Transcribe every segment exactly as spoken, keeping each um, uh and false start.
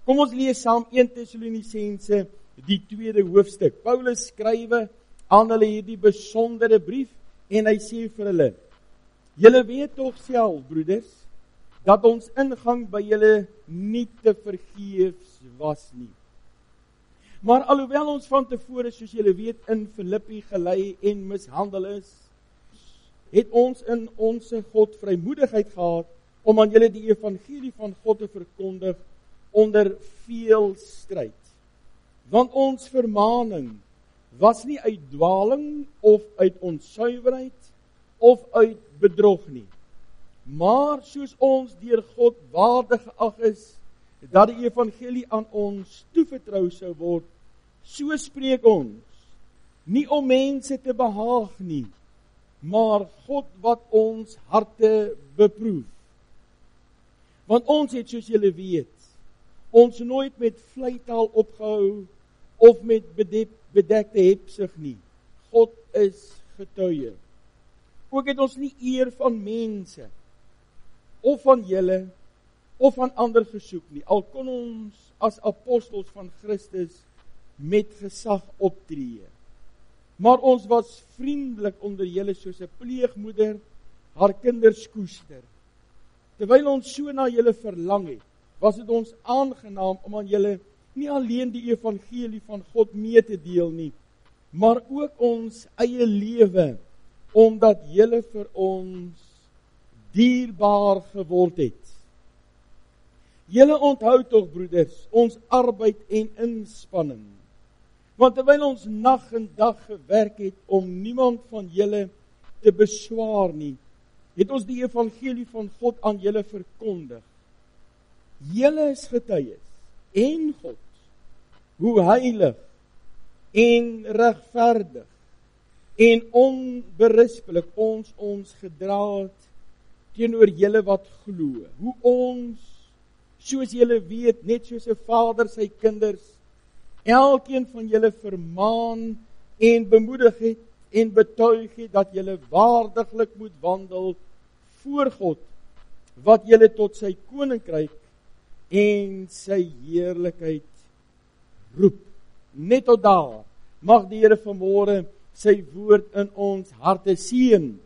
Kom ons lees saam eerste Tessalonisense, die tweede hoofstuk. Paulus skrywe aan hulle hierdie besondere brief, en hy sê vir hulle, julle weet tog self, broeders, dat ons ingang by julle nie te vergeefs was nie. Maar alhoewel ons van tevore, soos julle weet, in Filippi gelei en mishandel is, het ons in onse God vrymoedigheid gehad, om aan julle die evangelie van God te verkondig, onder veel stryd. Want ons vermaning was nie uit dwaling, of uit onsuiverheid, of uit bedrog nie. Maar soos ons deur God waardig geag is, dat die evangelie aan ons toevertrou sou word, so spreek ons, nie om mense te behaag nie, maar God wat ons harte beproef. Want ons het, soos julle weet, ons nooit met vleitaal opgehou, of met bedek, bedekte hebsig nie. God is getuie. Ook het ons nie eer van mense, of van julle, of van ander gesoek nie, al kon ons as apostels van Christus met gesag optree. Maar ons was vriendelik onder julle soos 'n pleegmoeder haar kinders koester. Terwyl ons so na julle verlang het, was dit ons aangenaam om aan julle nie alleen die evangelie van God mee te deel nie, maar ook ons eie lewe, omdat julle vir ons dierbaar geword het. Julle onthou tog, broeders, ons arbeid en inspanning, want terwyl ons nag en dag gewerk het om niemand van julle te beswaar nie, het ons die evangelie van God aan julle verkondig. Julle is getuies en God, hoe heilig en regverdig en onberispelik ons ons gedra het teenoor julle wat glo. Hoe ons, soos julle weet, net soos 'n vader sy kinders, elkeen van julle vermaan en bemoedig het en betuig het dat julle waardiglik moet wandel voor God, wat julle tot sy koninkryk en sy heerlikheid roep. Net tot daar mag die Here vanmôre sy woord in ons harte seën.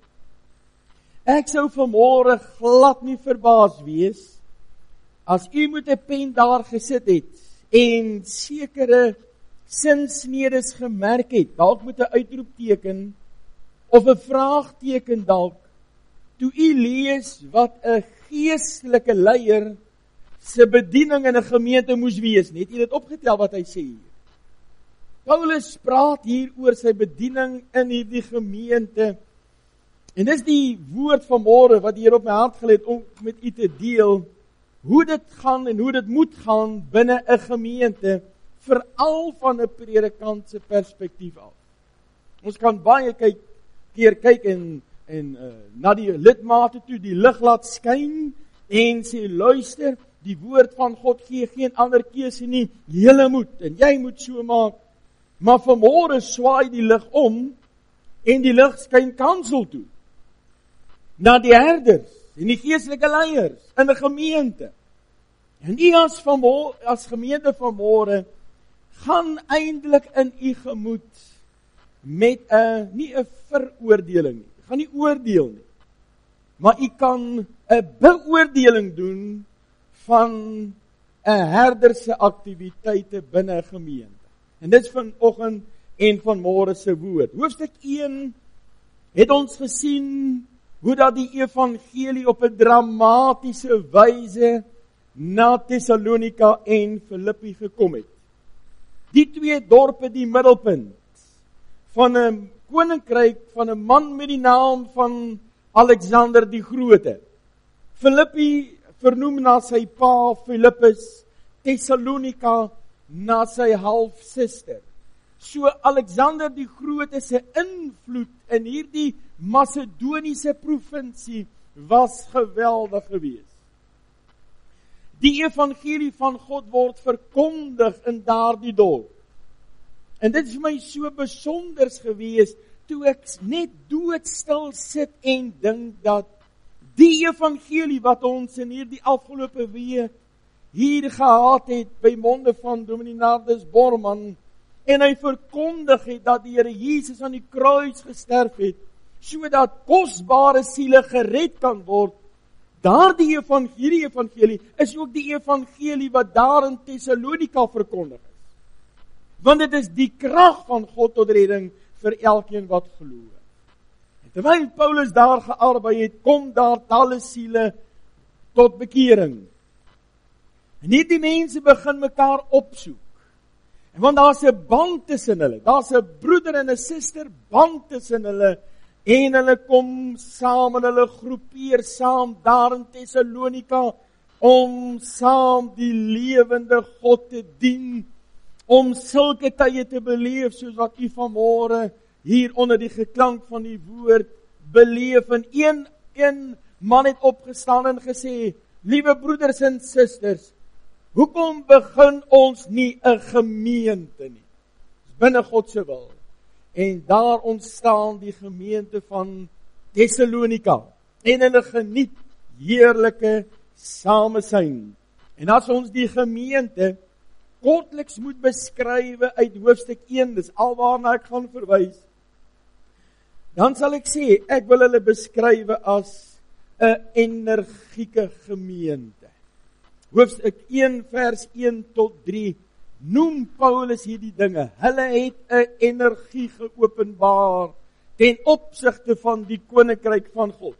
Ek sou vanmôre glad nie verbaas wees as u met 'n pen daar gesit het en sekere sinsnedes gemerk het, dalk met 'n uitroepteken of 'n vraagteken dalk, toe u lees wat 'n geestelike leier se bediening in 'n gemeente moes wees. Net jy dit opgetel wat hy sê hier. Paulus praat hier oor sy bediening in hierdie gemeente. En dis die woord van môre wat hier op my hart gelê het om met u te deel, hoe dit gaan en hoe dit moet gaan binne 'n gemeente, veral van 'n predikant se perspektief af. Ons kan baie kyk, keer kyk en, en uh, na die lidmate toe, die lig laat skyn en sê, luister, die woord van God gee geen ander keuse nie, julle moet en jy moet so maak. Maar vanmôre swaai die lig om en die lig skyn kansel toe. Na die herders en die geestelike leiers in 'n gemeente. En u as vanmôre, as gemeente vanmôre, gaan eintlik in u gemoed met 'n nie 'n veroordeling nie. Gaan nie oordeel nie. Maar u kan 'n beoordeling doen van 'n herder se aktiwiteite binne 'n gemeente. En dit is vanoggend en vanmôre se woord. Hoofstuk een het ons gesien hoe dat die evangelie op 'n dramatiese wyse na Tessalonika en Filippi gekom het. Die twee dorpe die middelpunt van 'n koninkryk van 'n man met die naam van Alexander die Grote. Filippi vernoem na sy pa Philippus, Tessalonika na sy halfsuster. So Alexander die Grote se invloed in hierdie Macedoniese provinsie was geweldig geweest. Die evangelie van God word verkondig in daardie dorp. En dit is vir my so besonders geweest toe ek net doodstil sit en dink dat die evangelie wat ons in hierdie afgelope week hier gehad het by monde van Dominee Nardus Borman, en hy verkondig het dat die Here Jesus aan die kruis gesterf het, sodat kosbare siele gered kan word. Daardie evangelie, evangelie is ook die evangelie wat daar in Thessalonika verkondig is. Want dit is die krag van God tot redding vir elkeen wat glo. En terwyl Paulus daar gearbei het, kom daar talle siele tot bekering. En hierdie mense begin mekaar opsoek. En want daar's 'n band tussen hulle, daar's 'n broeder en 'n suster band tussen hulle, en hulle kom saam en hulle groepeer saam daar in Thessalonika, om saam die lewende God te dien, om sulke tye te beleef, soos wat u vanmôre hier onder die geklank van die woord beleef. En een, een man het opgestaan en gesê, liewe broeders en susters, hoekom begin ons nie 'n gemeente nie? Binne God se wil. En daar ontstaan die gemeente van Thessalonika. En hulle geniet heerlike samesyn. En as ons die gemeente kortliks moet beskrywe uit hoofstuk een, dis alwaarna ek gaan verwys, dan sal ek sê, ek wil hulle beskrywe as 'n energieke gemeente. Hoofstuk een vers een tot drie, noem Paulus hierdie dinge. Hulle het 'n energie geopenbaar ten opsigte van die koninkryk van God.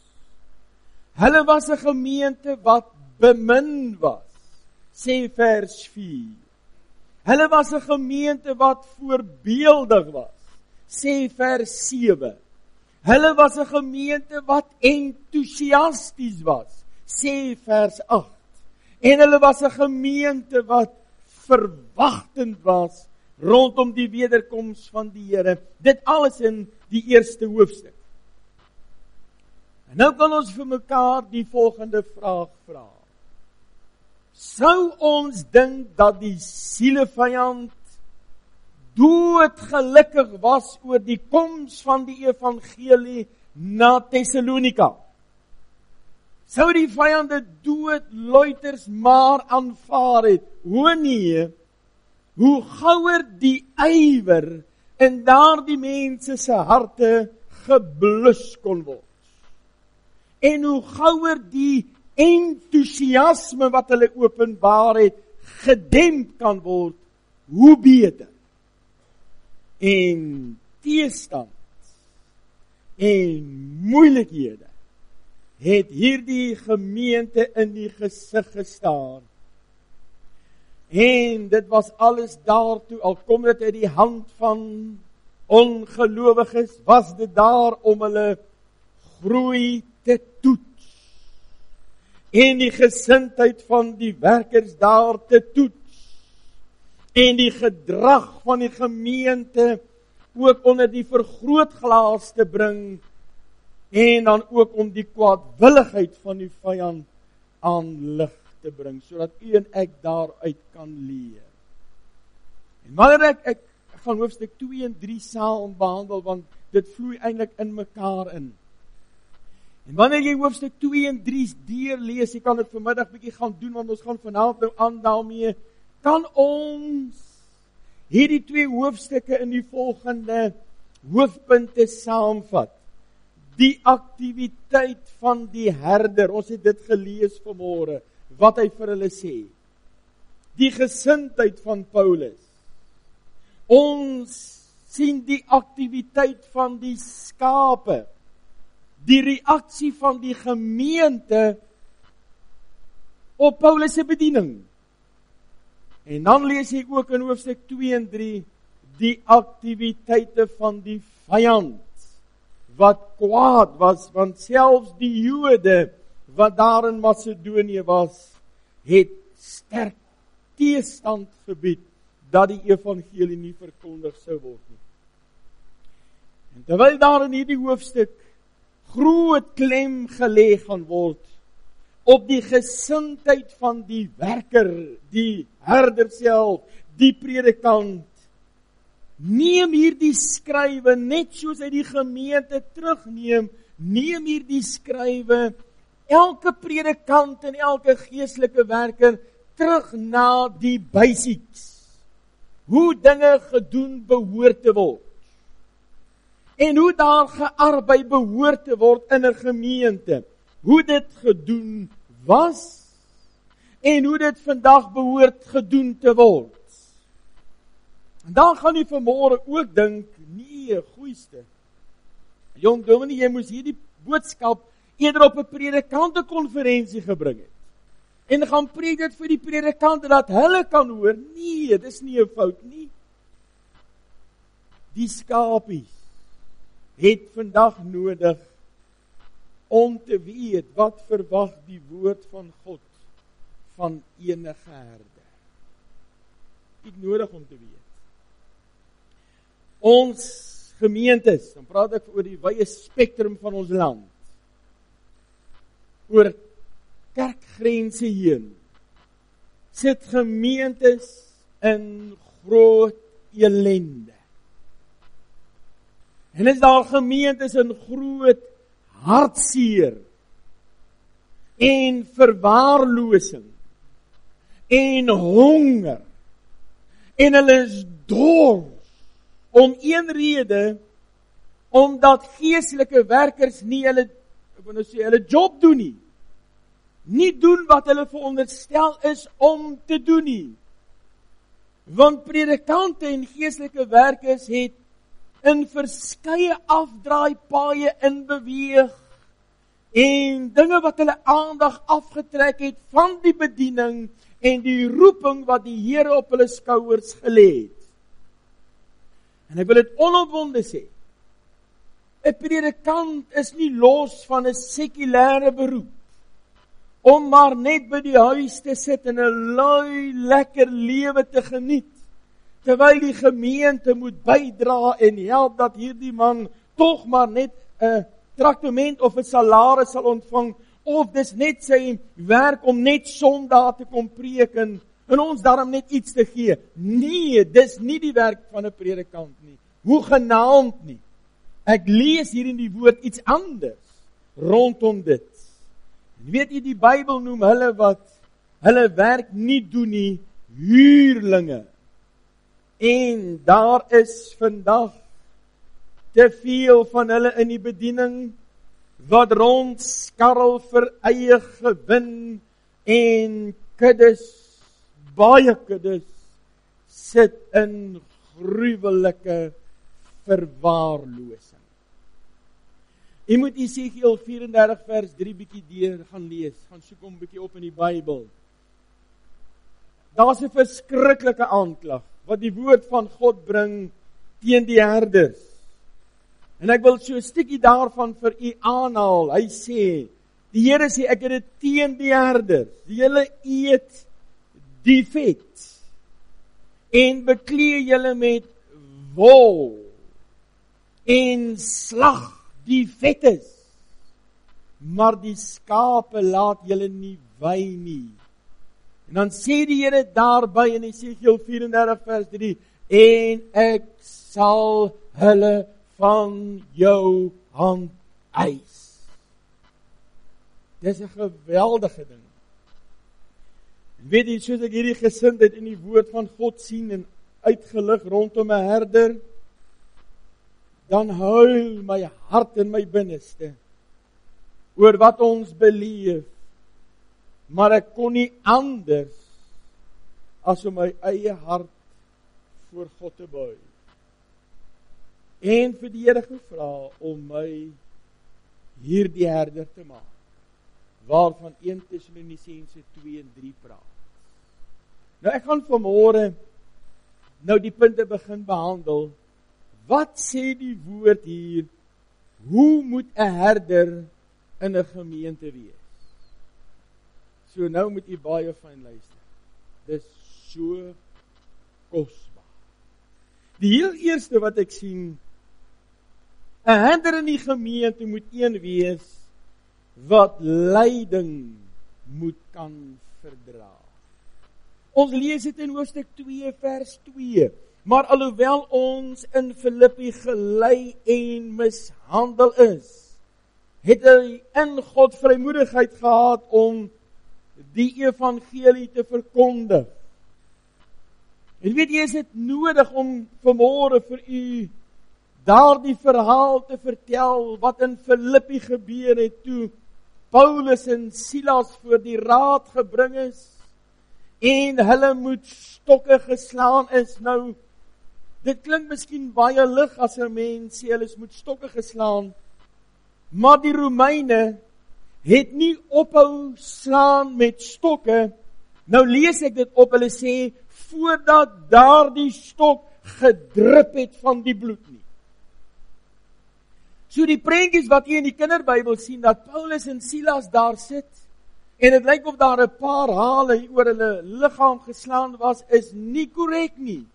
Hulle was 'n gemeente wat bemin was, sê vers vier. Hulle was 'n gemeente wat voorbeeldig was, sê vers sewe. Hulle was 'n gemeente wat entoesiasties was, sê vers agt. En hulle was 'n gemeente wat verwagtend was rondom die wederkoms van die Here. Dit alles in die eerste hoofstuk. En nou kan ons vir mekaar die volgende vraag vra. Sou ons dink dat die sielevyand doodgelukkig was oor die koms van die evangelie na Thessalonika? Sou die vyande doodluiters maar aanvaar het? Hoe nee, hoe gouer die ywer in daardie mense se harte geblus kon word. En hoe gouer die entoesiasme wat hulle openbaar het, gedemp kan word, hoe beter. En teestand en moeilikhede het hierdie gemeente in die gesig gestaan. En dit was alles daartoe, al kom dit uit die hand van ongelowiges, was dit daar om hulle groei te toets. En die gesindheid van die werkers daar te toets. En die gedrag van die gemeente ook onder die vergrootglas te bring, en dan ook om die kwaadwilligheid van die vyand aan lig te bring, sodat u en ek daaruit kan leer. En wanneer ek, ek gaan hoofstuk twee en drie saam behandel, want dit vloei eintlik in mekaar in. En wanneer jy hoofstuk twee en drie deurlees, jy kan dit vanmiddag bietjie gaan doen, want ons gaan vanaand nou aan daarmee, kan ons hierdie twee hoofstukke in die volgende hoofpunte saamvat. Die aktiwiteit van die herder, ons het dit gelees vanmôre, wat hy vir hulle sê. Die gesindheid van Paulus. Ons sien die aktiwiteit van die skape, die reaksie van die gemeente op Paulus se bediening. En dan lees jy ook in hoofstuk twee en drie die aktiwiteite van die vyand, wat kwaad was, want selfs die Jode wat daar in Macedonië was, het sterk teestand gebied dat die evangelie nie verkondig sou word nie. En terwyl daar in hierdie hoofstuk groot klem gelê gaan word op die gesindheid van die werker, die herder self, die predikant, neem hierdie skrywe net soos hy die gemeente terugneem, neem hierdie skrywe elke predikant en elke geestelike werker terug na die basics. Hoe dinge gedoen behoort te word. En hoe daar gearbei behoort te word in 'n gemeente. Hoe dit gedoen was en hoe dit vandag behoort gedoen te word. En dan gaan jy vanmôre ook dink, nee, goeieste. Jong dominee, jy moes hierdie boodskap eerder op 'n predikantekonferensie gebring het. En gaan preek dit vir die predikante dat hulle kan hoor. Nee, dis nie 'n fout nie. Die skapies het vandag nodig om te weet wat verwag die woord van God van enige herder. Het nodig om te weet. Ons gemeentes, dan praat ek oor die wye spektrum van ons land, oor kerkgrense heen, sit gemeentes in groot ellende. En is daar gemeentes in groot hartseer en verwaarlosing en honger en hulle is dors om een rede, omdat geestelike werkers nie hulle, ek wil nou sê, hulle job doen nie. Nie doen wat hulle veronderstel is om te doen nie. Want predikante en geestelike werkers het in verskeie afdraaipaaie in beweeg en dinge wat hulle aandag afgetrek het van die bediening en die roeping wat die Here op hulle skouers gelê het. En ek wil dit onopwonde sê, 'n predikant is nie los van 'n sekulêre beroep, om maar net by die huis te sit en 'n lui, lekker lewe te geniet, terwyl die gemeente moet bydra en help dat hierdie man tog maar net 'n traktement of 'n salaris sal ontvang, of dis net sy werk om net Sondag te kom preek en, en ons daarom net iets te gee. Nee, dis nie die werk van 'n predikant nie. Hoegenaamd nie. Ek lees hier in die woord iets anders rondom dit. En weet jy, die Bybel noem hulle wat hulle werk nie doen nie, huurlinge. En daar is vandag te veel van hulle in die bediening wat rondskarrel vir eie gewin en kuddes, baie kuddes, sit in gruwelike verwaarlosing. Jy moet Esegiel vyf-en-dertig vers drie bietjie deur gaan lees, gaan soek hom bietjie op in die Bybel. Daar's 'n verskriklike aanklag wat die woord van God bring teen die herders. En ek wil so 'n stukkie daarvan vir u aanhaal. Hy sê, die Here sê, ek het dit teen die herders. Julle eet die vet en beklee julle met wol en slag die vetes, maar die skape laat julle nie wei nie. En dan sê die Here daarby in Esegiel vyf-en-dertig vers drie, en ek sal hulle van jou hand eis. Dis 'n geweldige ding. En weet jy, soos ek hierdie gesindheid in die woord van God sien en uitgelig rondom 'n herder, dan huil my hart in my binneste oor wat ons beleef, maar ek kon nie anders as om my eie hart voor God te buig en vir die Here gevra om my hierdie herder te maak, waarvan Eerste Tessalonisense twee en drie praat. Nou ek gaan vanmôre nou die punte begin behandel. Wat sê die woord hier? Hoe moet 'n herder in 'n gemeente wees? So nou moet u baie fyn luister. Dis so kosbaar. Die heel eerste wat ek sien, 'n herder in die gemeente moet een wees wat lyding moet kan verdra. Ons lees dit in hoofstuk twee vers twee. Maar alhoewel ons in Filippi gelei en mishandel is, het hy in God vrymoedigheid gehad om die evangelie te verkondig. En weet jy, is dit nodig om vanmôre vir u daardie verhaal te vertel wat in Filippi gebeur het toe Paulus en Silas voor die raad gebring is en hulle moet stokke geslaan is. Nou, dit klink miskien baie lig as 'n mens sê hulle moet stokke geslaan, maar die Romeine het nie ophou slaan met stokke. Nou lees ek dit op, hulle sê, voordat daardie stok gedrup het van die bloed nie. So die prentjies wat jy in die kinderbybel sien, dat Paulus en Silas daar sit, en het lyk of daar 'n paar hale oor hulle liggaam geslaan was, is nie korrek nie.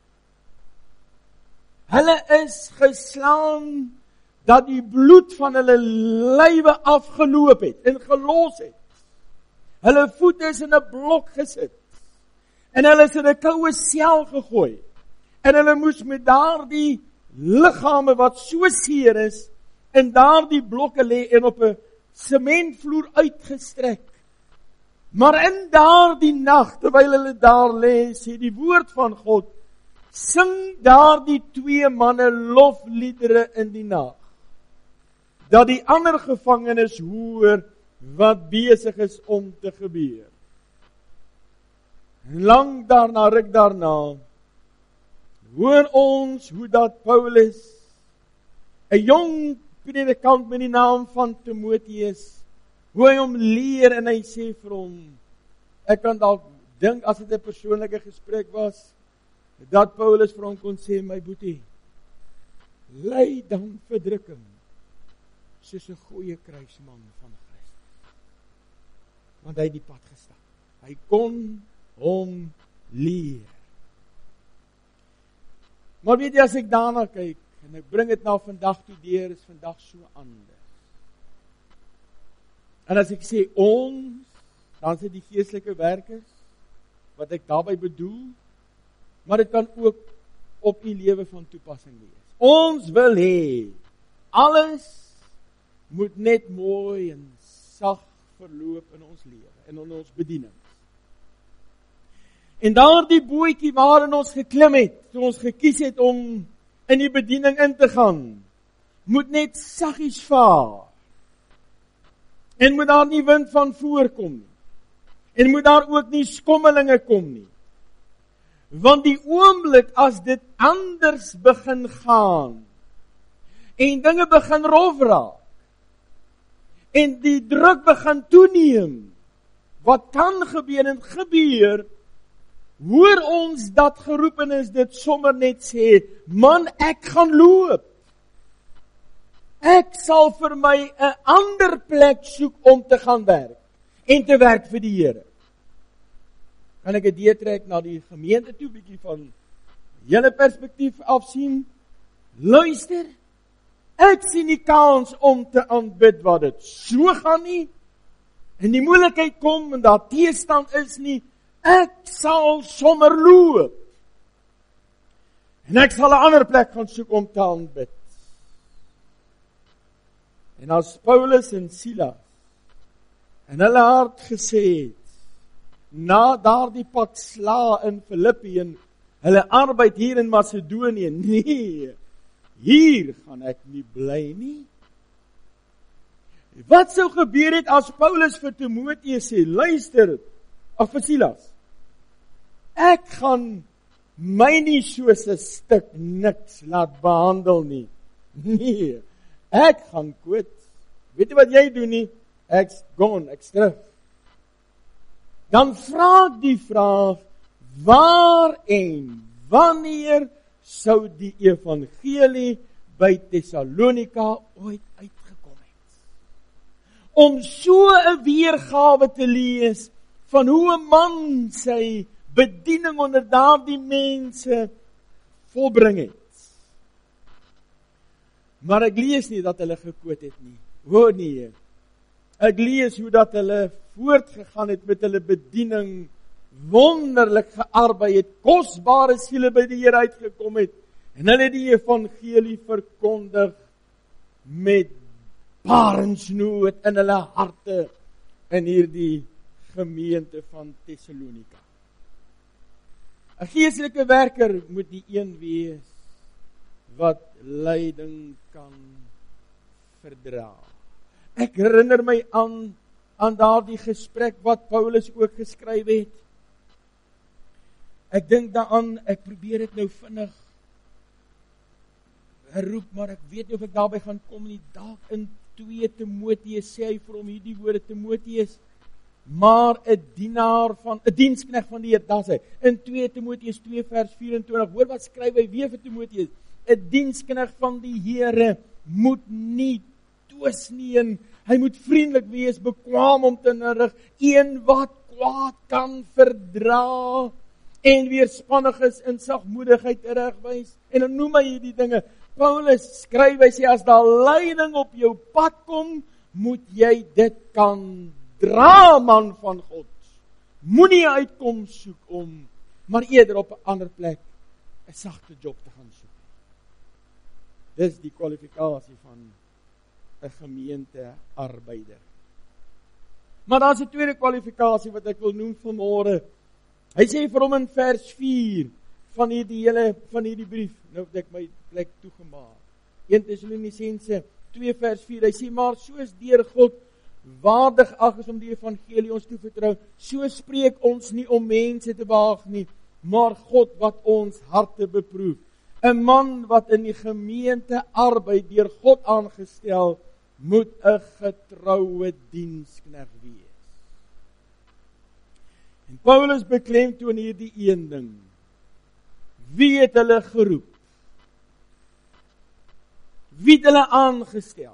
Hulle is geslaan dat die bloed van hulle lywe afgeloop het en gelos het. Hulle voete is in 'n blok gesit. En hulle is in 'n koue sel gegooi. En hulle moes met daardie liggame wat so seer is, in daardie blokke lê en op 'n sementvloer uitgestrek. Maar in daardie nag, terwyl hulle daar lê, sê die woord van God, sing daardie twee manne lofliedere in die nag. Dat die ander gevangenes hoor wat besig is om te gebeur. En lang daarna, ruk daarna, hoor ons hoe dat Paulus, 'n jong predikant met die naam van Timoteus, hoe hy hom leer en hy sê vir hom, ek kan dalk dink as dit 'n persoonlike gesprek was, dat Paulus vir hom kon sê, my boetie, ly dan verdrukking, soos 'n goeie kruisman van Christus. Want hy het die pad gestap. Hy kon hom leer. Maar weet jy, as ek daarna kyk, en ek bring dit nou vandag toe deur, is vandag so anders. En as ek sê ons, dan is dit die geestelike werkers, wat ek daarby bedoel, maar dit kan ook op die lewe van toepassing wees. Ons wil hê, alles moet net mooi en sag verloop in ons lewe, en in ons bediening. En daardie bootjie waarin ons geklim het, toe ons gekies het om in die bediening in te gaan, moet net saggies vaar. En moet daar nie wind van voorkom nie. En moet daar ook nie skommelinge kom nie. Want die oomblik as dit anders begin gaan, en dinge begin rof raak, en die druk begin toeneem, wat kan gebeur en gebeur, hoor ons dat geroepenis dit sommer net sê, man, ek gaan loop. Ek sal vir my 'n ander plek soek om te gaan werk, en te werk vir die Here. Kan ek 'n deurtrek na die gemeente toe, bietjie van julle perspektief afsien? Luister, ek sien die kans om te aanbid wat dit so gaan nie, en die moeilikheid kom, en daar teestand is nie, ek sal sommer loop. En ek sal 'n ander plek gaan soek om te aanbid. En as Paulus en Silas en hulle hart gesê het, na daardie pak sla in Filippi en hulle arbeid hier in Macedonië, nee, hier gaan ek nie bly nie. Wat sou gebeur het as Paulus vir Timoteus sê, luister, of vir Silas, ek gaan my nie soos 'n stuk niks laat behandel nie. Nee, ek gaan quit. Weet jy wat jy doen nie? Ek's gone, ek's terug. Dan vra ek die vraag, waar en wanneer sou die evangelie by Tessalonika ooit uitgekom het? Om so 'n weergawe te lees van hoe 'n man sy bediening onder daardie mense volbring het. Maar ek lees nie dat hulle gekoot het nie. Hoor nie. Ek lees hoe dat hulle voortgegaan het met hulle bediening, wonderlik gearbei het, kosbare siele by die Here uitgekom het, en hulle het die evangelie verkondig met barensnood in hulle harte in hierdie gemeente van Thessalonika. 'n Geestelike werker moet die een wees wat lyding kan verdra. Ek herinner my aan aan daardie gesprek wat Paulus ook geskryf het. Ek dink daaraan, ek probeer dit nou vinnig herroep, maar ek weet nie of ek daarby gaan kom nie. Dalk in twee Timoteus sê hy vir hom hierdie woorde, Timoteus, maar 'n dienaar van 'n dienskneg van die Here, daar sê, in twee Timoteus twee vers vyf-en-twintig, hoor wat skryf hy weer vir Timoteus, 'n dienskneg van die Here moet nie twis nie, en hy moet vriendelik wees, bekwaam om te rig, een wat kwaad kan verdra, en weerspannig is in sagmoedigheid regwys, en dan noem hy hierdie dinge. Paulus skryf, hy sê, as daar lyding op jou pad kom, moet jy dit kan dra, man van God. Moenie uitkom soek om, maar eerder op 'n ander plek 'n sagte job te gaan soek. Dis die kwalifikasie van 'n gemeentearbeider. Maar daar's 'n tweede kwalifikasie wat ek wil noem vanmôre. Hy sê vir hom in vers vier van hierdie hele van hierdie brief, nou het ek my plek toegemaak. Eerste Tessalonisense twee vers vier. Hy sê, maar soos deur God waardig ag is om die evangelie ons toevertrou, so spreek ons nie om mense te behaag nie, maar God wat ons harte beproef. 'n Man wat in die gemeente arbeid, deur God aangestel, moet 'n getroue dienskneg wees. En Paulus beklemtoon hierdie een ding. Wie het hulle geroep? Wie het hulle aangestel?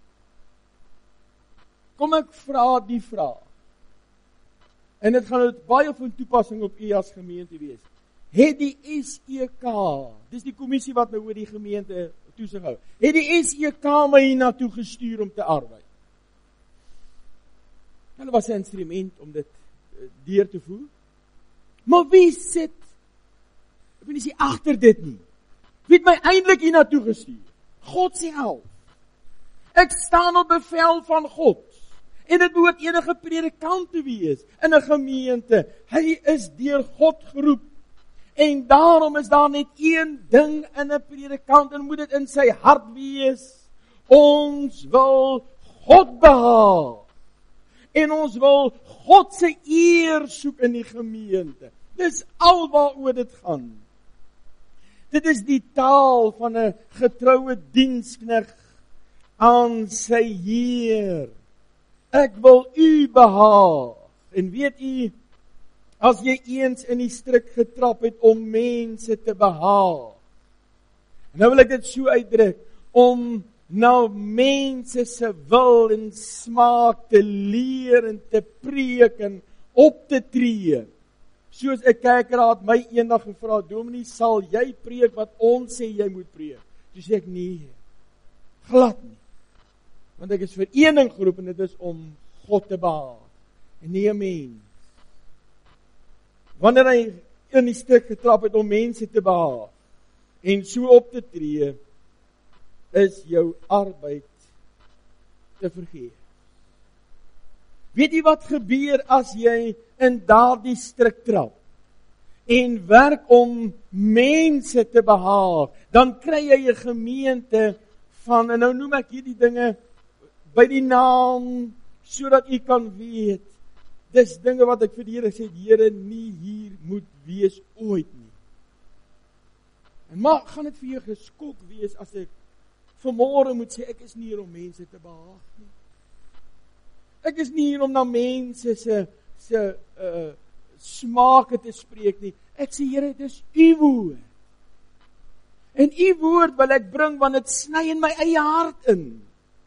Kom ek vra die vraag. En dit gaan dit baie van toepassing op u as gemeente wees. Het die S E K, dis die kommissie wat nou oor die gemeente toesig hou, het die S E K my hiernatoe gestuur om te arbeid? Hulle was 'n instrument om dit deur te voer. Maar wie sit, ek weet nie sê agter dit nie. Wie het my eintlik hiernatoe gestuur? God self. Ek staan op bevel van God. En dit behoort enige predikant te wees in 'n gemeente. Hy is deur God geroep. En daarom is daar net een ding in 'n predikant, en moet dit in sy hart wees. Ons wil God behaag. En ons wil God se eer soek in die gemeente. Dis alwaaroor dit gaan. Dit is die taal van 'n getroue dienskneg aan sy Heer. Ek wil u behaag. En weet u, as jy eens in die strik getrap het om mense te behaag, nou wil ek dit so uitdruk, om nou mense se wil en smaak te leer en te preek en op te tree. Soos 'n kerkraad my eendag gevra, Dominee, sal jy preek wat ons sê jy moet preek? Toe sê ek, nee, glad nie. Want ek is vir een ding geroep, en dit is om God te behaag, en nie 'n mens. Wanneer hy in die stuk getrap het om mense te behaag, en so op te tree, is jou arbeid te vergeet. Weet jy wat gebeur as jy in daardie strik trap, en werk om mense te behaag, dan kry jy 'n gemeente van, en nou noem ek hierdie dinge by die naam, sodat u kan weet, dis dinge wat ek vir die Here sê, Here, nie hier moet wees ooit nie. En maar gaan dit vir jou geskok wees as ek vanmôre moet sê, ek is nie hier om mense te behaag nie. Ek is nie hier om na mense se se uh, smake te spreek nie. Ek sê, Here, dis u woord. En u woord wil ek bring, want dit sny in my eie hart in.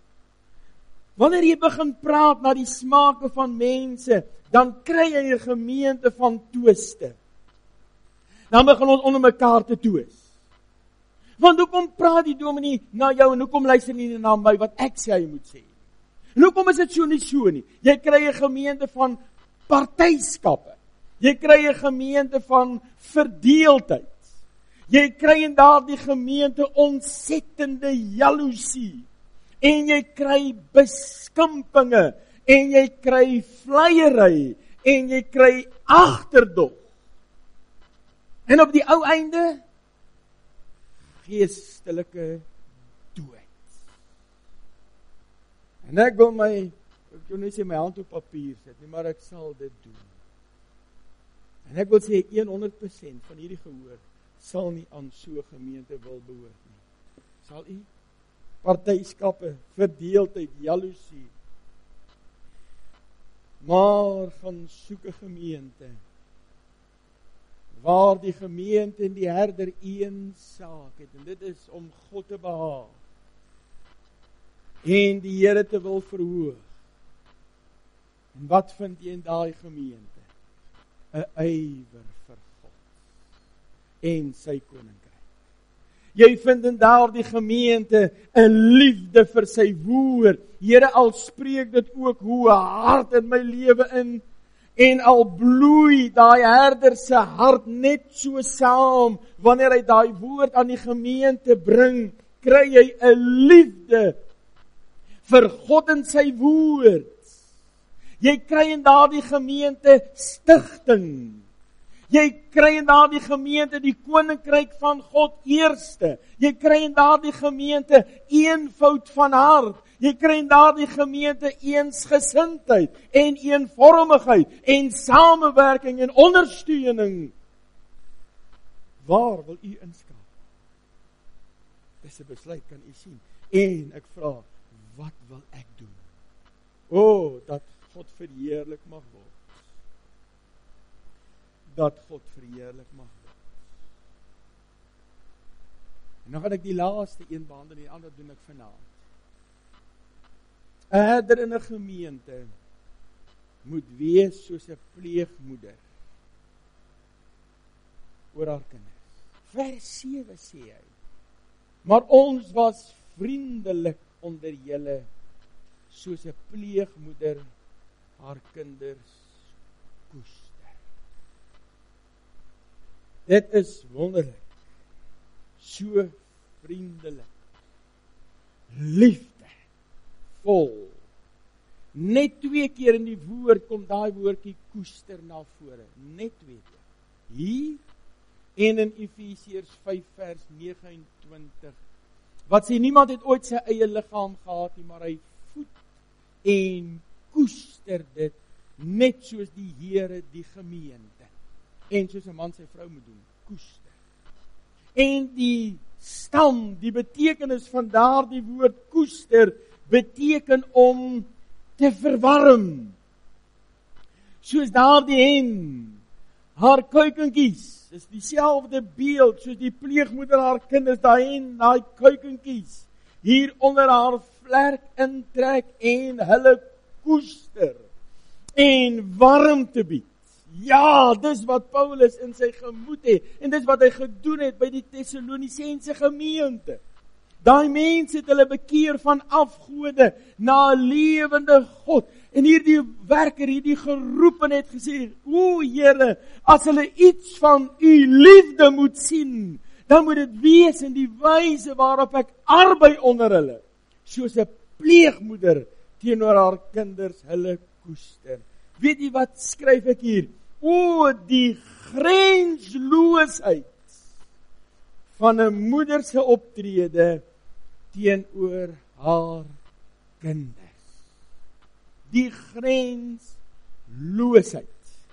Wanneer jy begin praat na die smake van mense, dan kry jy 'n gemeente van twiste. Dan begin ons onder mekaar te twis. Want hoekom praat die dominee na jou, en hoekom luister nie na my wat ek sê hy moet sê? En hoekom is dit so nie so nie? Jy kry 'n gemeente van partyskappe. Jy kry 'n gemeente van verdeeldheid. Jy kry in daardie gemeente ontsettende jaloesie. En jy kry beskimpinge, en jy kry vleiery, en jy kry agterdog. En op die ou einde, geestelike dood. En ek wil my, ek wil nie sê my hand op papier sit nie, maar ek sal dit doen. En ek wil sê honderd persent van hierdie gehoor sal nie aan so 'n gemeente wil behoort nie. Sal u? Partyskappe, verdeeldheid, jaloesie. Maar gaan soek 'n gemeente waar die gemeente en die herder een saak het, en dit is om God te behaag en die Here te wil verhoog. En wat vind jy in daai gemeente? 'n Ywer vir God en sy koninkryk. Jy vind in daardie gemeente 'n liefde vir sy woord. Here, al spreek dit ook hoe hard in my lewe in, en al bloei daai herder se hart net so saam, wanneer hy daai woord aan die gemeente bring, kry jy 'n liefde vir God en sy woord. Jy kry in daardie gemeente stigting. Jy kry in daardie gemeente die koninkryk van God eerste. Jy kry in daardie gemeente eenvoud van hart. Jy kry in daardie gemeente eensgesindheid en eenvormigheid en samewerking en ondersteuning. Waar wil u inskaap? Dis 'n besluit, kan u sien. En ek vra, wat wil ek doen? O, oh, dat God verheerlik mag word. Dat God verheerlik mag word. En dan gaan ek die laaste een behandel en die ander doen ek vanaand. 'n Herder in 'n gemeente moet wees soos 'n pleegmoeder oor haar kinders. Vers sewe sê hy: maar ons was vriendelik onder julle, soos 'n pleegmoeder haar kinders koester. Dit is wonderlik. So vriendelik. Liefde. Vol. Net twee keer in die woord kom daai woordjie koester na vore. Net twee keer. Hier en in Efesiërs vyf vers nege en twintig. Wat sê, niemand het ooit sy eie liggaam gehad nie, maar hy voed en koester dit, net soos die Here die gemeente. En soos 'n man sy vrou moet doen, koester. En die stam, die betekenis van daardie woord koester, beteken om te verwarm. Soos daardie hen, haar kuikentjies, is dieselfde beeld, soos die pleegmoeder haar kinders, daai hen, daai kuikentjies, hier onder haar vlerk intrek en hulle koester, en warmte bied. Ja, dis wat Paulus in sy gemoed het, en dis wat hy gedoen het by die Tessalonisense gemeente. Daai mense het hulle bekeer van afgode na 'n lewende God. En hierdie werker, hierdie geroepen het gesê, o Here, as hulle iets van u liefde moet sien, dan moet dit wees in die wyse waarop ek arbei onder hulle, soos 'n pleegmoeder teenoor haar kinders hulle koester. Weet jy wat skryf ek hier? O, die grensloosheid van 'n moeder se optrede teenoor haar kinders. Die grensloosheid.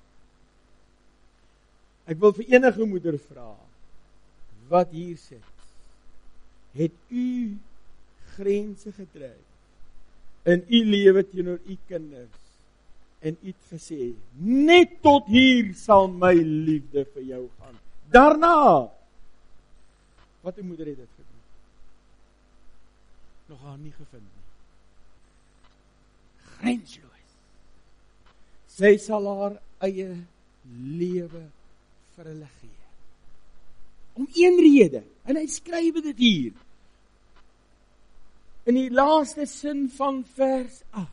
Ek wil vir enige moeder vra wat hier sit. Het u grense getrek in u lewe teenoor u kinders? En u het gesê, net tot hier sal my liefde vir jou gaan. Daarna, wat 'n moeder het dit gedoen? Nog haar nie gevind nie. Grensloos. Sy sal haar eie lewe vir hulle gee. Om een rede, en hy skryf dit hier. In die laaste sin van vers agt.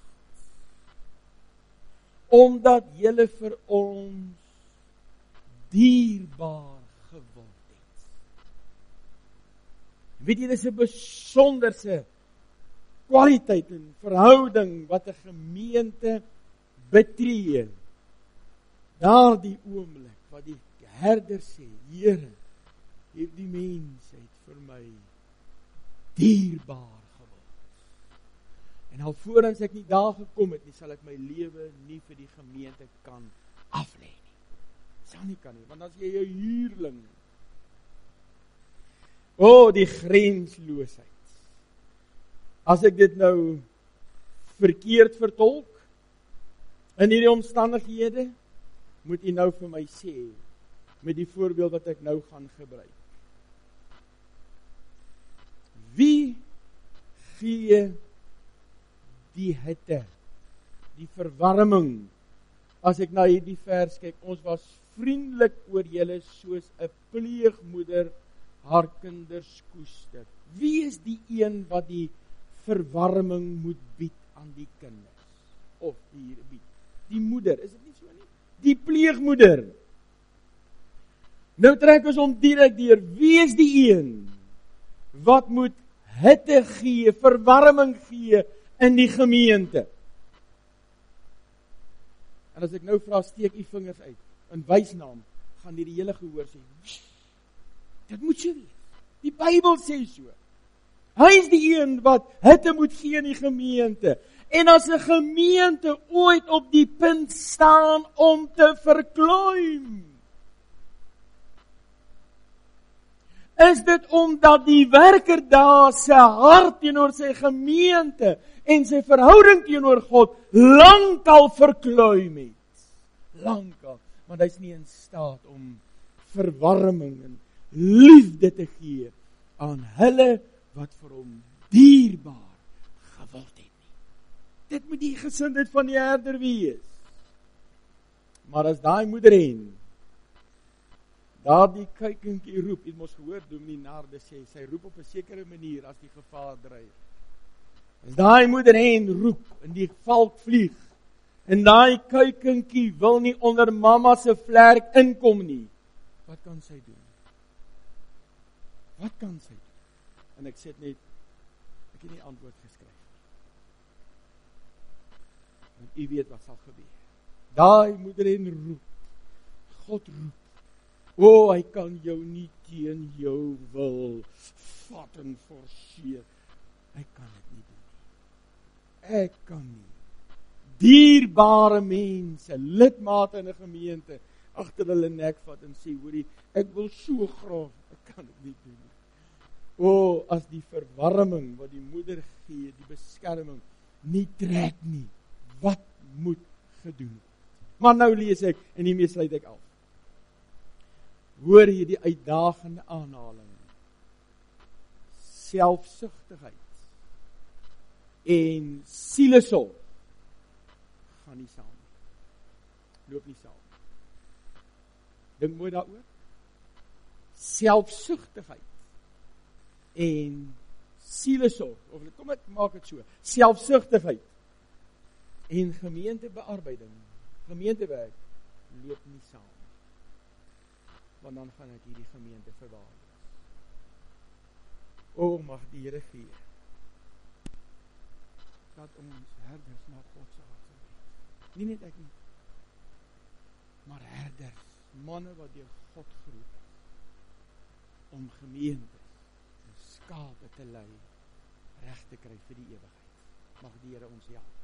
Omdat julle vir ons dierbaar geword het. Weet jy, dit is 'n besonderse kwaliteit en verhouding wat 'n gemeente betree. daardie oomblik wat die herder sê, Here, hierdie mens het vir my dierbaar geword. En alvorens ek nie daar gekom het nie, sal ek my lewe nie vir die gemeente kan aflê nie. Sal nie kan nie, want as jy 'n huurling. O, oh, die grensloosheid. As ek dit nou verkeerd vertolk in hierdie omstandighede, moet u nou vir my sê, met die voorbeeld wat ek nou gaan gebruik. Wie gee die hitte, die verwarming, as ek na hierdie vers kyk, ons was vriendelik oor julle soos 'n pleegmoeder haar kinders koester. Wie is die een wat die verwarming moet bied aan die kinders? Of die bied? Die moeder, is dit nie so nie? Die pleegmoeder. Nou trek ons om direk deur, wie is die een wat moet hitte gee, verwarming gee in die gemeente? En as ek nou vra, steek u vingers uit, in wysnaam, gaan die hele gehoor sê, dit moet so wees. Die Bybel sê so. Hy is die een wat hitte moet gee in die gemeente. En as 'n gemeente ooit op die punt staan om te verkleum, is dit omdat die werker daar sy hart teenoor sy gemeente en sy verhouding teenoor God lankal verkleum het. Lankal, want hy is nie in staat om verwarming en liefde te gee aan hulle wat vir hom dierbaar geword het nie. Dit moet die gesindheid van die herder wees. Maar as daai moeder hen daardie kuikentjie roep, jy het mos gehoor, Dominee Narde sê, sy roep op 'n sekere manier as die gevaar dreig. As daai moeder hen roep en die valk vlieg, en daai kuikentjie wil nie onder mamma se vlerk inkom nie, wat kan sy doen? Wat kan sy doen? En ek sê dit net, ek het nie antwoord geskryf. Want u weet wat sal gebeur. Daai moeder en roep, God roep, o, oh, hy kan jou nie teen jou wil vat en forceer. Ek kan dit nie doen nie. Ek kan nie. Dierbare mense, lidmate in 'n gemeente, agter hulle nek vat en sê, hoorie, ek wil so graag, ek kan dit nie doen nie. O, oh, as die verwarming wat die moeder gee, die beskerming, nie trek nie, wat moet gedoen word? Maar nou lees ek, en hiermee sluit ek af. Hoor hier die uitdagende aanhaling. Selfsugtigheid en sielesorg gaan nie saam nie. Loop nie saam. Dink mooi daaroor. Selfsugtigheid en sielesorg, of kom ek maak dit so, selfsugtigheid en gemeentebearbeiding, gemeentewerk, loop nie saam. Want dan gaan ek hierdie gemeente verwaarloos. O, mag die Here gee, dat ons herders na God se hart sal wees. Nie net ek nie, maar herders, manne wat deur God geroep is, om gemeente skape te lei, reg te kry vir die ewigheid. Mag die Here ons help.